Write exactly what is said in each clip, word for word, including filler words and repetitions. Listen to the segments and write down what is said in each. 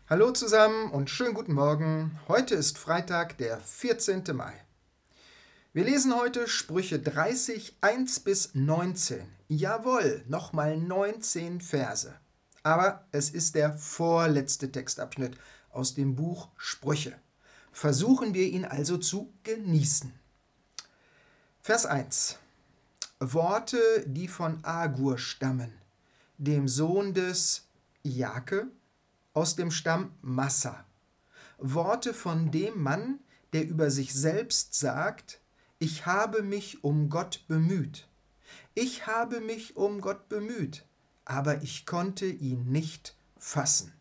Hallo zusammen und schönen guten Morgen. Heute ist Freitag, der vierzehnte Mai. Wir lesen heute Sprüche dreißig, eins bis neunzehn. Jawohl, nochmal neunzehn Verse. Aber es ist der vorletzte Textabschnitt aus dem Buch Sprüche. Versuchen wir ihn also zu genießen. Vers eins. Worte, die von Agur stammen, dem Sohn des Jake, aus dem Stamm Massa. Worte von dem Mann, der über sich selbst sagt: Ich habe mich um Gott bemüht. Ich habe mich um Gott bemüht, aber ich konnte ihn nicht fassen.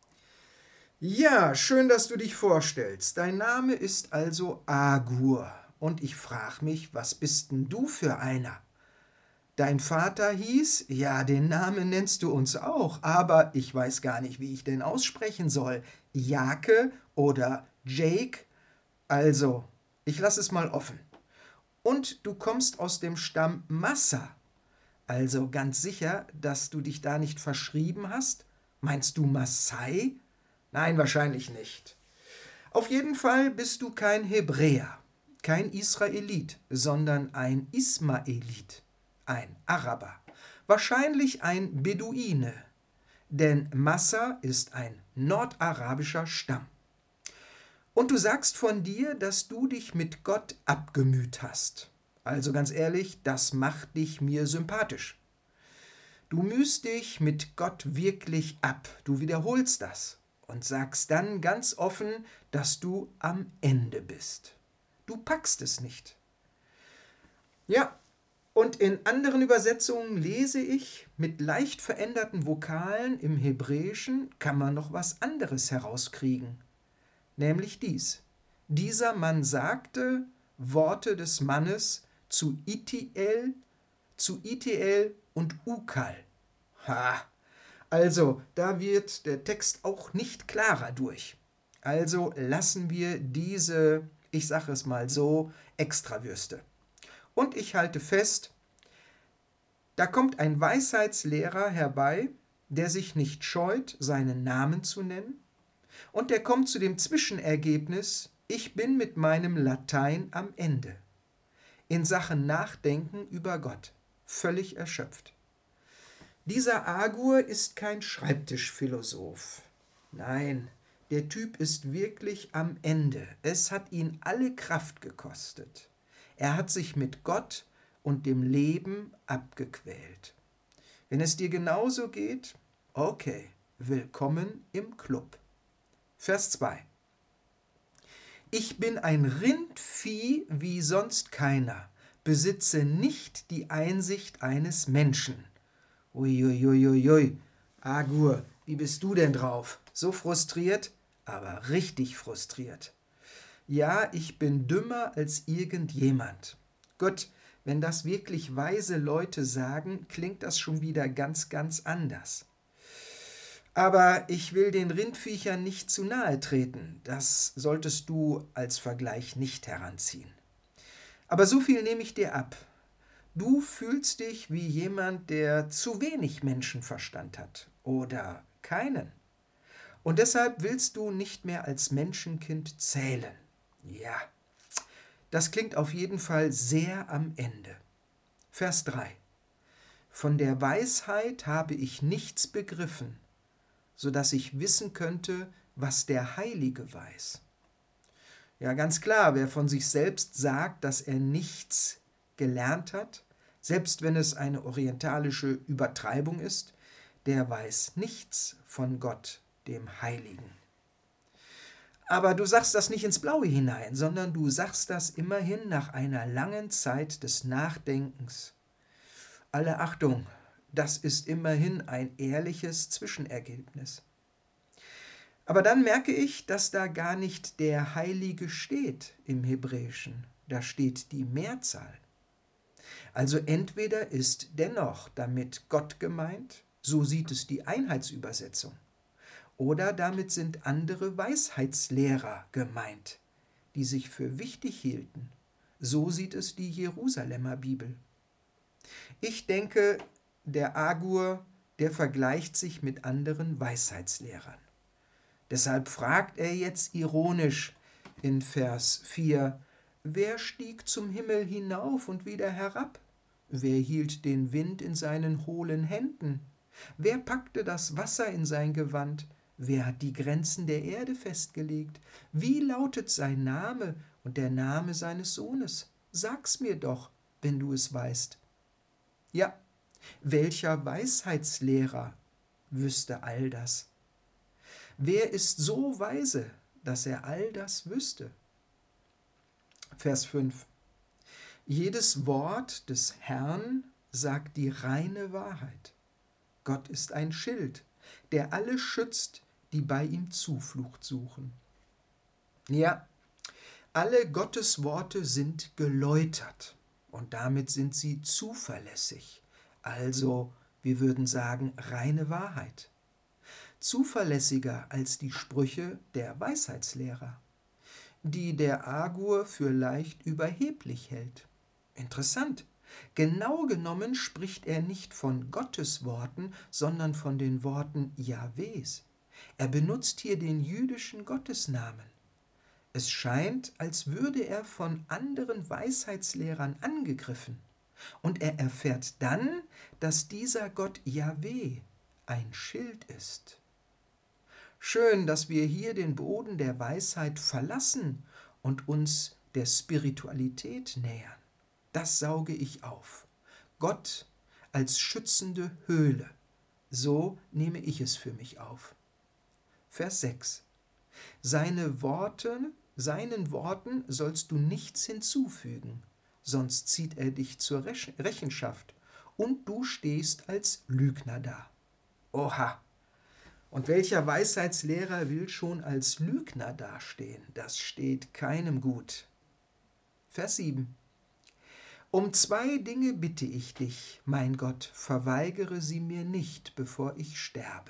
Ja, schön, dass du dich vorstellst. Dein Name ist also Agur. Und ich frage mich, was bist denn du für einer? Dein Vater hieß, ja, den Namen nennst du uns auch, aber ich weiß gar nicht, wie ich den aussprechen soll. Jake oder Jake? Also, ich lasse es mal offen. Und du kommst aus dem Stamm Massa. Also ganz sicher, dass du dich da nicht verschrieben hast? Meinst du Massai? Nein, wahrscheinlich nicht. Auf jeden Fall bist du kein Hebräer, kein Israelit, sondern ein Ismaelit. Ein Araber, wahrscheinlich ein Beduine, denn Massa ist ein nordarabischer Stamm. Und du sagst von dir, dass du dich mit Gott abgemüht hast. Also ganz ehrlich, das macht dich mir sympathisch. Du mühst dich mit Gott wirklich ab, du wiederholst das und sagst dann ganz offen, dass du am Ende bist. Du packst es nicht. Ja, und in anderen Übersetzungen lese ich, mit leicht veränderten Vokalen im Hebräischen kann man noch was anderes herauskriegen. Nämlich dies. Dieser Mann sagte Worte des Mannes zu Itiel, zu Itiel und Ukal. Ha! Also, da wird der Text auch nicht klarer durch. Also lassen wir diese, ich sage es mal so, Extrawürste. Und ich halte fest, da kommt ein Weisheitslehrer herbei, der sich nicht scheut, seinen Namen zu nennen, und der kommt zu dem Zwischenergebnis: Ich bin mit meinem Latein am Ende. In Sachen Nachdenken über Gott. Völlig erschöpft. Dieser Agur ist kein Schreibtischphilosoph. Nein, der Typ ist wirklich am Ende. Es hat ihn alle Kraft gekostet. Er hat sich mit Gott und dem Leben abgequält. Wenn es dir genauso geht, okay, willkommen im Club. Vers zwei. Ich bin ein Rindvieh wie sonst keiner, besitze nicht die Einsicht eines Menschen. Uiuiuiui, Agur, wie bist du denn drauf? So frustriert, aber richtig frustriert. Ja, ich bin dümmer als irgendjemand. Gut, wenn das wirklich weise Leute sagen, klingt das schon wieder ganz, ganz anders. Aber ich will den Rindviechern nicht zu nahe treten. Das solltest du als Vergleich nicht heranziehen. Aber so viel nehme ich dir ab. Du fühlst dich wie jemand, der zu wenig Menschenverstand hat oder keinen. Und deshalb willst du nicht mehr als Menschenkind zählen. Ja, das klingt auf jeden Fall sehr am Ende. Vers drei. Von der Weisheit habe ich nichts begriffen, so dass ich wissen könnte, was der Heilige weiß. Ja, ganz klar, wer von sich selbst sagt, dass er nichts gelernt hat, selbst wenn es eine orientalische Übertreibung ist, der weiß nichts von Gott, dem Heiligen. Aber du sagst das nicht ins Blaue hinein, sondern du sagst das immerhin nach einer langen Zeit des Nachdenkens. Alle Achtung, das ist immerhin ein ehrliches Zwischenergebnis. Aber dann merke ich, dass da gar nicht der Heilige steht im Hebräischen, da steht die Mehrzahl. Also entweder ist dennoch damit Gott gemeint, so sieht es die Einheitsübersetzung, oder damit sind andere Weisheitslehrer gemeint, die sich für wichtig hielten. So sieht es die Jerusalemer Bibel. Ich denke, der Agur, der vergleicht sich mit anderen Weisheitslehrern. Deshalb fragt er jetzt ironisch in Vers vier, wer stieg zum Himmel hinauf und wieder herab? Wer hielt den Wind in seinen hohlen Händen? Wer packte das Wasser in sein Gewand? Wer hat die Grenzen der Erde festgelegt? Wie lautet sein Name und der Name seines Sohnes? Sag's mir doch, wenn du es weißt. Ja, welcher Weisheitslehrer wüsste all das? Wer ist so weise, dass er all das wüsste? Vers fünf. Jedes Wort des Herrn sagt die reine Wahrheit. Gott ist ein Schild, der alle schützt, die bei ihm Zuflucht suchen. Ja, alle Gottes Worte sind geläutert und damit sind sie zuverlässig. Also, wir würden sagen, reine Wahrheit. Zuverlässiger als die Sprüche der Weisheitslehrer, die der Agur für leicht überheblich hält. Interessant. Genau genommen spricht er nicht von Gottes Worten, sondern von den Worten Jahwes. Er benutzt hier den jüdischen Gottesnamen. Es scheint, als würde er von anderen Weisheitslehrern angegriffen. Und er erfährt dann, dass dieser Gott Jahwe ein Schild ist. Schön, dass wir hier den Boden der Weisheit verlassen und uns der Spiritualität nähern. Das sauge ich auf. Gott als schützende Höhle. So nehme ich es für mich auf. Vers sechs. Seine Worte, seinen Worten sollst du nichts hinzufügen, sonst zieht er dich zur Rechenschaft und du stehst als Lügner da. Oha! Und welcher Weisheitslehrer will schon als Lügner dastehen? Das steht keinem gut. Vers sieben. Um zwei Dinge bitte ich dich, mein Gott, verweigere sie mir nicht, bevor ich sterbe.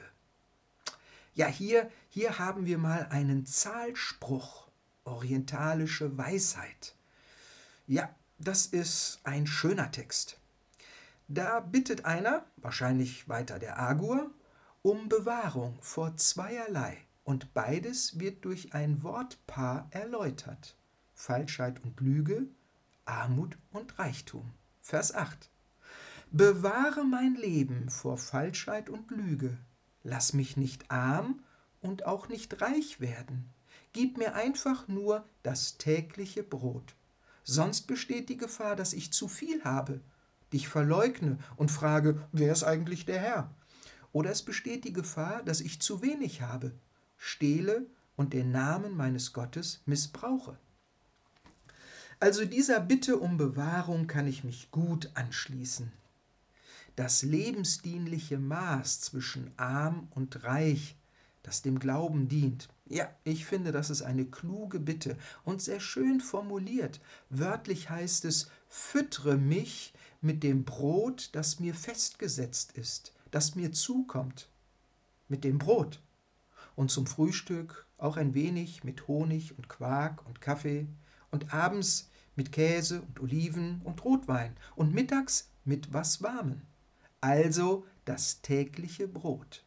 Ja, hier, hier haben wir mal einen Zahlspruch, orientalische Weisheit. Ja, das ist ein schöner Text. Da bittet einer, wahrscheinlich weiter der Agur, um Bewahrung vor zweierlei, und beides wird durch ein Wortpaar erläutert. Falschheit und Lüge, Armut und Reichtum. Vers acht. Bewahre mein Leben vor Falschheit und Lüge. Lass mich nicht arm und auch nicht reich werden. Gib mir einfach nur das tägliche Brot. Sonst besteht die Gefahr, dass ich zu viel habe, dich verleugne und frage, wer ist eigentlich der Herr? Oder es besteht die Gefahr, dass ich zu wenig habe, stehle und den Namen meines Gottes missbrauche. Also dieser Bitte um Bewahrung kann ich mich gut anschließen. Das lebensdienliche Maß zwischen arm und reich, das dem Glauben dient. Ja, ich finde, das ist eine kluge Bitte und sehr schön formuliert. Wörtlich heißt es, füttere mich mit dem Brot, das mir festgesetzt ist, das mir zukommt. Mit dem Brot. Und zum Frühstück auch ein wenig mit Honig und Quark und Kaffee und abends mit Käse und Oliven und Rotwein und mittags mit was Warmem. Also das tägliche Brot.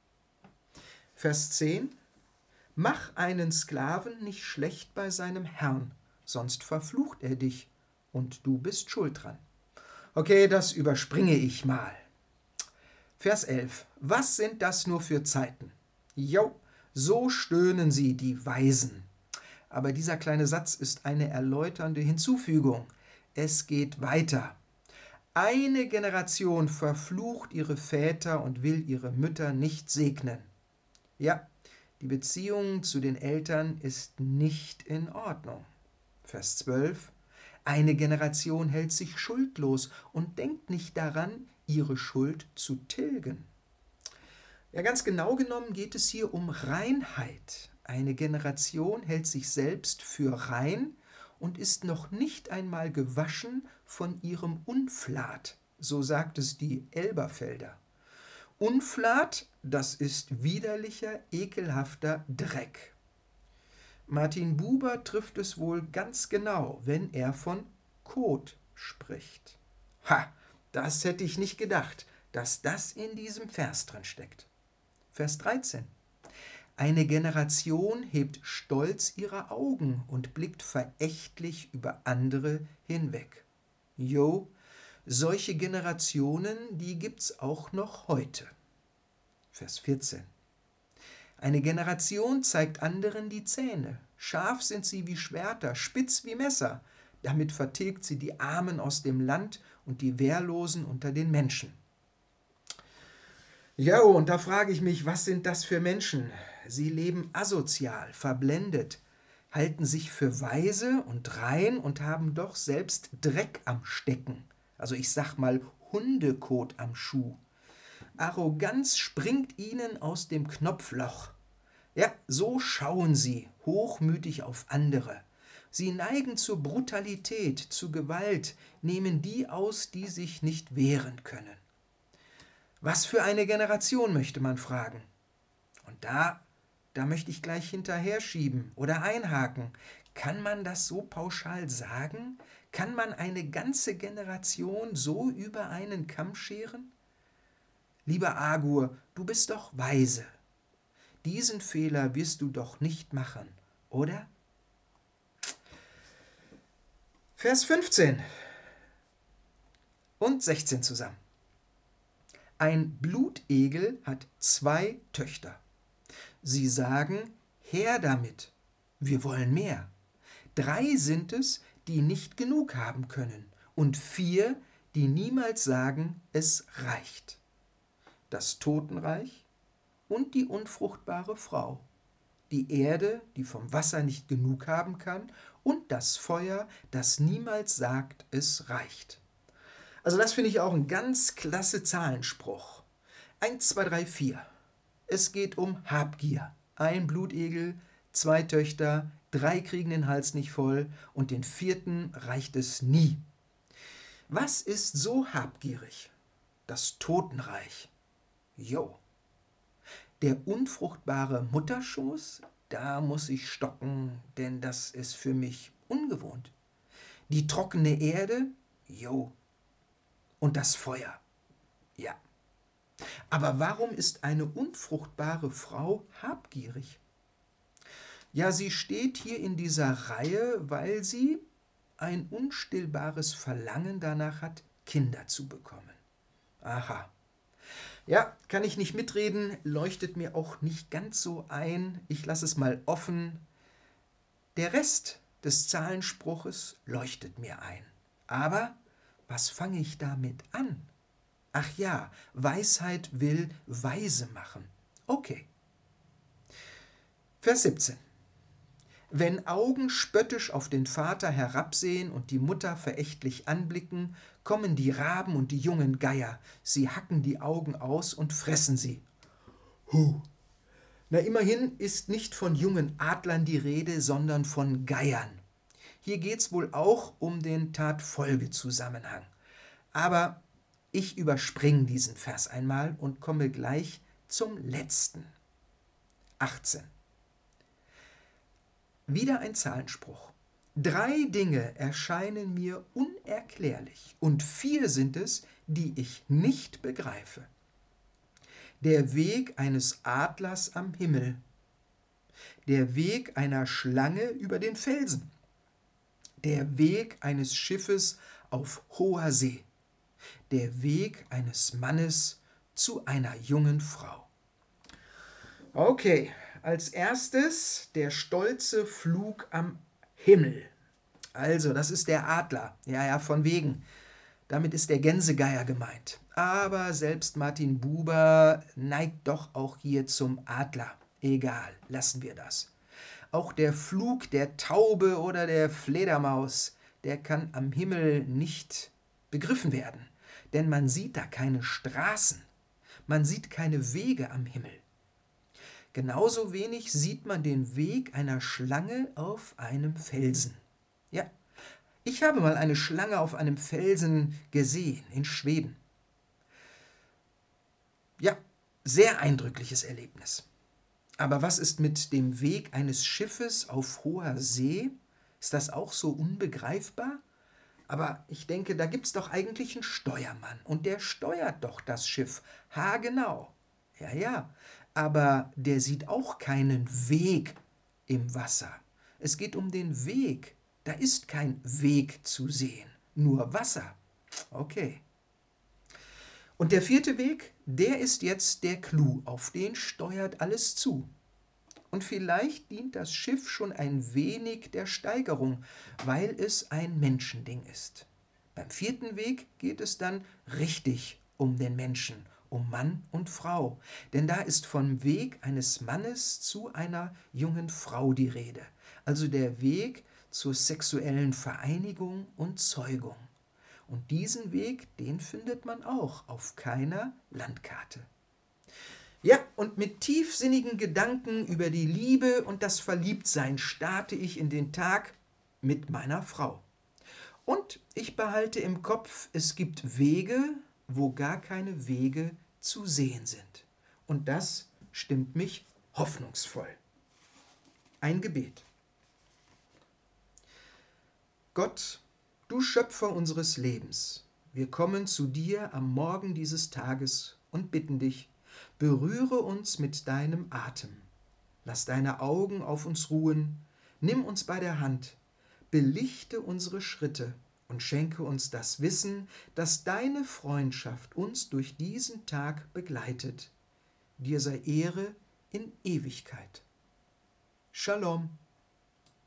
Vers zehn. Mach einen Sklaven nicht schlecht bei seinem Herrn, sonst verflucht er dich und du bist schuld dran. Okay, das überspringe ich mal. Vers elf. Was sind das nur für Zeiten? Jo, so stöhnen sie, die Weisen. Aber dieser kleine Satz ist eine erläuternde Hinzufügung. Es geht weiter. Eine Generation verflucht ihre Väter und will ihre Mütter nicht segnen. Ja, die Beziehung zu den Eltern ist nicht in Ordnung. Vers zwölf. Eine Generation hält sich schuldlos und denkt nicht daran, ihre Schuld zu tilgen. Ja, ganz genau genommen geht es hier um Reinheit. Eine Generation hält sich selbst für rein und ist noch nicht einmal gewaschen von ihrem Unflat, so sagt es die Elberfelder. Unflat, das ist widerlicher, ekelhafter Dreck. Martin Buber trifft es wohl ganz genau, wenn er von Kot spricht. Ha, das hätte ich nicht gedacht, dass das in diesem Vers drin steckt. Vers dreizehn. Eine Generation hebt stolz ihre Augen und blickt verächtlich über andere hinweg. Jo, solche Generationen, die gibt's auch noch heute. Vers vierzehn. Eine Generation zeigt anderen die Zähne. Scharf sind sie wie Schwerter, spitz wie Messer. Damit vertilgt sie die Armen aus dem Land und die Wehrlosen unter den Menschen. Ja, und da frage ich mich, was sind das für Menschen? Sie leben asozial, verblendet, halten sich für weise und rein und haben doch selbst Dreck am Stecken. Also ich sag mal Hundekot am Schuh. Arroganz springt ihnen aus dem Knopfloch. Ja, so schauen sie hochmütig auf andere. Sie neigen zur Brutalität, zu Gewalt, nehmen die aus, die sich nicht wehren können. Was für eine Generation, möchte man fragen. Und da, da möchte ich gleich hinterher schieben oder einhaken. Kann man das so pauschal sagen? Kann man eine ganze Generation so über einen Kamm scheren? Lieber Agur, du bist doch weise. Diesen Fehler wirst du doch nicht machen, oder? Vers fünfzehn und sechzehn zusammen. Ein Blutegel hat zwei Töchter. Sie sagen, her damit, wir wollen mehr. Drei sind es, die nicht genug haben können, und vier, die niemals sagen, es reicht. Das Totenreich und die unfruchtbare Frau, die Erde, die vom Wasser nicht genug haben kann, und das Feuer, das niemals sagt, es reicht. Also das finde ich auch ein ganz klasse Zahlenspruch. Eins, zwei, drei, vier. Es geht um Habgier. Ein Blutegel, zwei Töchter, drei kriegen den Hals nicht voll und den vierten reicht es nie. Was ist so habgierig? Das Totenreich. Jo. Der unfruchtbare Mutterschoß, da muss ich stocken, denn das ist für mich ungewohnt. Die trockene Erde, jo. Und das Feuer, ja. Aber warum ist eine unfruchtbare Frau habgierig? Ja, sie steht hier in dieser Reihe, weil sie ein unstillbares Verlangen danach hat, Kinder zu bekommen. Aha. Ja, kann ich nicht mitreden, leuchtet mir auch nicht ganz so ein. Ich lasse es mal offen. Der Rest des Zahlenspruches leuchtet mir ein. Aber was fange ich damit an? Ach ja, Weisheit will weise machen. Okay. Vers siebzehn. Wenn Augen spöttisch auf den Vater herabsehen und die Mutter verächtlich anblicken, kommen die Raben und die jungen Geier. Sie hacken die Augen aus und fressen sie. Huh. Na, immerhin ist nicht von jungen Adlern die Rede, sondern von Geiern. Hier geht's wohl auch um den Tat-Folge-Zusammenhang. Aber ich überspringe diesen Vers einmal und komme gleich zum letzten. achtzehn. Wieder ein Zahlenspruch. Drei Dinge erscheinen mir unerklärlich und vier sind es, die ich nicht begreife. Der Weg eines Adlers am Himmel, der Weg einer Schlange über den Felsen, der Weg eines Schiffes auf hoher See, der Weg eines Mannes zu einer jungen Frau. Okay, als erstes der stolze Flug am Himmel. Also, das ist der Adler. Ja, ja, von wegen. Damit ist der Gänsegeier gemeint. Aber selbst Martin Buber neigt doch auch hier zum Adler. Egal, lassen wir das. Auch der Flug der Taube oder der Fledermaus, der kann am Himmel nicht begriffen werden. Denn man sieht da keine Straßen. Man sieht keine Wege am Himmel. Genauso wenig sieht man den Weg einer Schlange auf einem Felsen. Ja, ich habe mal eine Schlange auf einem Felsen gesehen in Schweden. Ja, sehr eindrückliches Erlebnis. Aber was ist mit dem Weg eines Schiffes auf hoher See? Ist das auch so unbegreifbar? Aber ich denke, da gibt es doch eigentlich einen Steuermann und der steuert doch das Schiff. Ha, genau. Ja, ja. aber der sieht auch keinen Weg im Wasser. Es geht um den Weg. Da ist kein Weg zu sehen, nur Wasser. Okay. Und der vierte Weg, der ist jetzt der Clou, auf den steuert alles zu. Und vielleicht dient das Schiff schon ein wenig der Steigerung, weil es ein Menschending ist. Beim vierten Weg geht es dann richtig um den Menschen, um Mann und Frau. Denn da ist vom Weg eines Mannes zu einer jungen Frau die Rede. Also der Weg zur sexuellen Vereinigung und Zeugung. Und diesen Weg, den findet man auch auf keiner Landkarte. Ja, und mit tiefsinnigen Gedanken über die Liebe und das Verliebtsein starte ich in den Tag mit meiner Frau. Und ich behalte im Kopf, es gibt Wege, wo gar keine Wege zu sehen sind. Und das stimmt mich hoffnungsvoll. Ein Gebet. Gott, du Schöpfer unseres Lebens, wir kommen zu dir am Morgen dieses Tages und bitten dich, berühre uns mit deinem Atem. Lass deine Augen auf uns ruhen, nimm uns bei der Hand, belichte unsere Schritte und schenke uns das Wissen, dass deine Freundschaft uns durch diesen Tag begleitet. Dir sei Ehre in Ewigkeit. Shalom.